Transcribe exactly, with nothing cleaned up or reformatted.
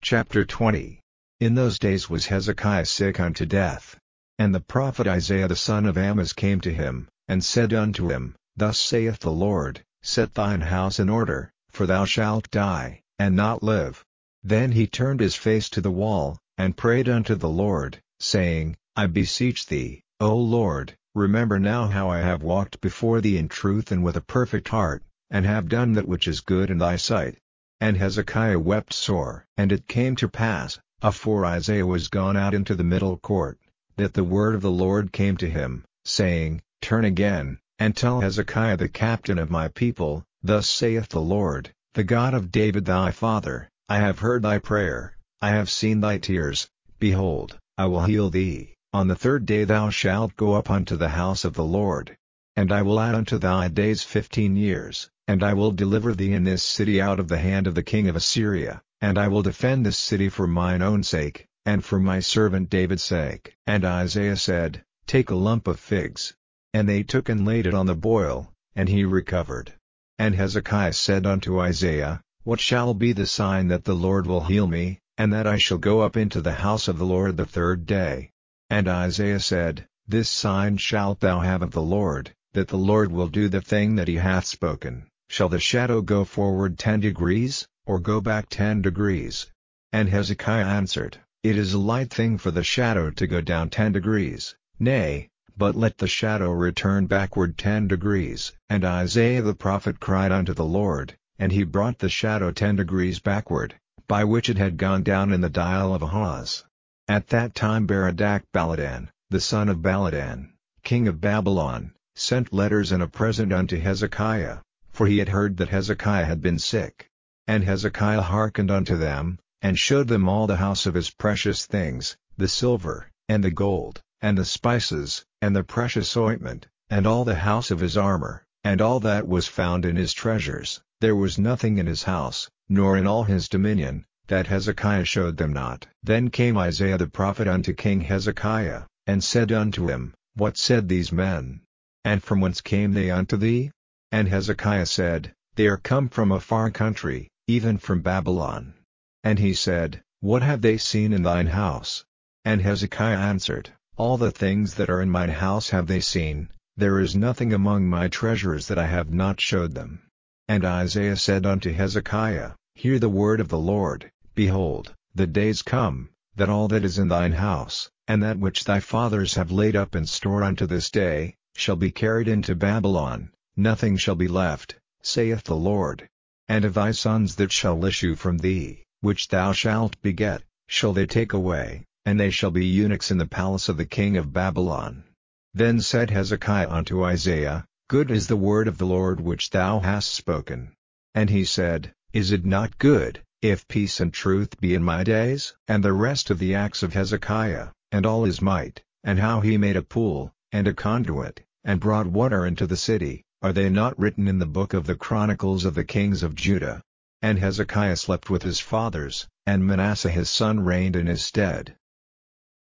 Chapter twenty. In those days was Hezekiah sick unto death. And the prophet Isaiah the son of Amoz came to him, and said unto him, Thus saith the Lord, Set thine house in order, for thou shalt die, and not live. Then he turned his face to the wall, and prayed unto the Lord, saying, I beseech thee, O Lord, remember now how I have walked before thee in truth and with a perfect heart, and have done that which is good in thy sight. And Hezekiah wept sore. And it came to pass, afore Isaiah was gone out into the middle court, that the word of the Lord came to him, saying, Turn again, and tell Hezekiah the captain of my people, Thus saith the Lord, the God of David thy father, I have heard thy prayer, I have seen thy tears, behold, I will heal thee. On the third day thou shalt go up unto the house of the Lord. And I will add unto thy days fifteen years, and I will deliver thee in this city out of the hand of the king of Assyria, and I will defend this city for mine own sake, and for my servant David's sake. And Isaiah said, Take a lump of figs. And they took and laid it on the boil, and he recovered. And Hezekiah said unto Isaiah, What shall be the sign that the Lord will heal me, and that I shall go up into the house of the Lord the third day? And Isaiah said, This sign shalt thou have of the Lord, that the Lord will do the thing that he hath spoken. Shall the shadow go forward ten degrees, or go back ten degrees? And Hezekiah answered, It is a light thing for the shadow to go down ten degrees, nay, but let the shadow return backward ten degrees. And Isaiah the prophet cried unto the Lord, and he brought the shadow ten degrees backward, by which it had gone down in the dial of Ahaz. At that time Berodach Baladan, the son of Baladan, king of Babylon, sent letters and a present unto Hezekiah, for he had heard that Hezekiah had been sick. And Hezekiah hearkened unto them, and showed them all the house of his precious things, the silver, and the gold, and the spices, and the precious ointment, and all the house of his armor, and all that was found in his treasures. There was nothing in his house, nor in all his dominion, that Hezekiah showed them not. Then came Isaiah the prophet unto King Hezekiah, and said unto him, What said these men? And from whence came they unto thee? And Hezekiah said, They are come from a far country, even from Babylon. And he said, What have they seen in thine house? And Hezekiah answered, All the things that are in mine house have they seen, there is nothing among my treasures that I have not showed them. And Isaiah said unto Hezekiah, Hear the word of the Lord. Behold, the days come, that all that is in thine house, and that which thy fathers have laid up in store unto this day, shall be carried into Babylon, nothing shall be left, saith the Lord. And of thy sons that shall issue from thee, which thou shalt beget, shall they take away, and they shall be eunuchs in the palace of the king of Babylon. Then said Hezekiah unto Isaiah, Good is the word of the Lord which thou hast spoken. And he said, Is it not good, if peace and truth be in my days? And the rest of the acts of Hezekiah, and all his might, and how he made a pool, and a conduit, and brought water into the city, are they not written in the book of the Chronicles of the kings of Judah? And Hezekiah slept with his fathers, and Manasseh his son reigned in his stead.